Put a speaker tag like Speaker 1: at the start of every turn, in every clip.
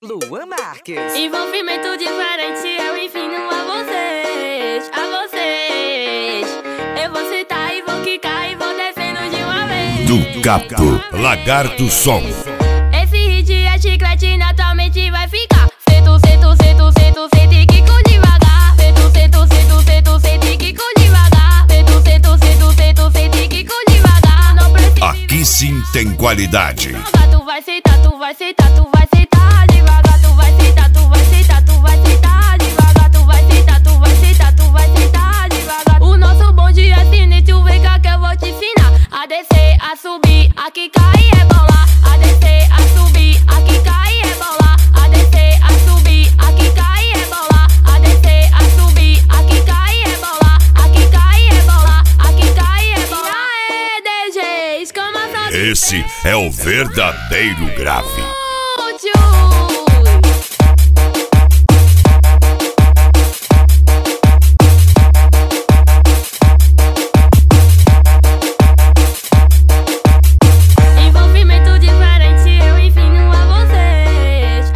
Speaker 1: Luan Marques.
Speaker 2: Envolvimento diferente, eu ensino a vocês, Eu vou citar e vou quicar e vou descendo de uma vez.
Speaker 3: Do Capo, Lagarto Som.
Speaker 2: Esse hit é chiclete, naturalmente vai ficar. Sento, sento, sento, sento, sento e quico devagar. Sento, sento, sento, sento, sento e quico devagar. Sento, sento, sento, sento, sento e quico devagar. Não precisa.
Speaker 3: Aqui sim tem qualidade.
Speaker 2: Tu vai sentar, tu vai sentar, tu vai sentar devagar. Tu vai sentar, tu vai sentar, tu vai sentar devagar. Tu vai sentar, tu vai sentar, tu vai sentar devagar. O nosso bonde é sinistro, vem cá que eu vou te ensinar a descer, a subir, a quicar e rebolar. A descer, a subir, a quicar e rebolar. A descer, a subir, a quicar e rebolar. A descer, a subir, a quicar e rebolar. A quicar e rebolar, a quicar e rebolar. E aí, DJs, como a sua.
Speaker 3: Esse é o verdadeiro grave.
Speaker 2: Envolvimento diferente, eu ensino a vocês,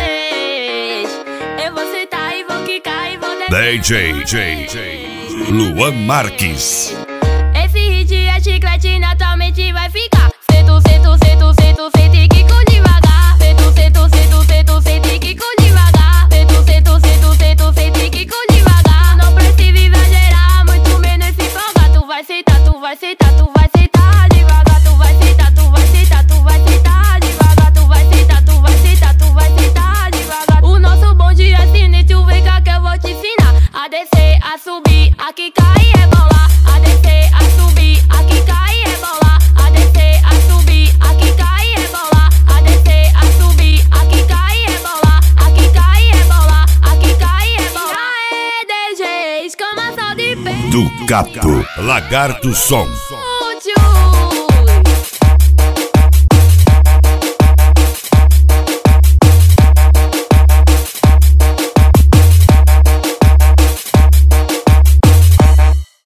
Speaker 2: Eu vou sentar e vou quicar e vou descer.
Speaker 3: DJ Luan Marques.
Speaker 2: Esse hit é chiclete, naturalmente vai ficar. Sento, sento, sento, sento, sento e quico devagar. Sento, sento, sento, sento, sento e quico devagar. Sento, sento, sento, sento, sento e quico devagar. Não precisa exagerar, muito menos se empolgar. Tu vai sentar, tu vai sentar, tu vai sentar devagar. Tu vai sentar, tu vai sentar, tu vai sentar devagar. Tu vai sentar, tu vai sentar, tu vai sentar devagar. O nosso bonde é sinistro, vem cá que eu vou te ensinar a descer, a subir, a quicar e rebolar. A descer, a subir, a quicar e rebolar. A descer, a subir, a quicar e rebolar. A descer, a subir, a quicar e rebolar. A quicar e rebolar, a quicar e rebolar. E aí, DJs, como a sal de pé.
Speaker 3: Do Capo, Lagarto Som.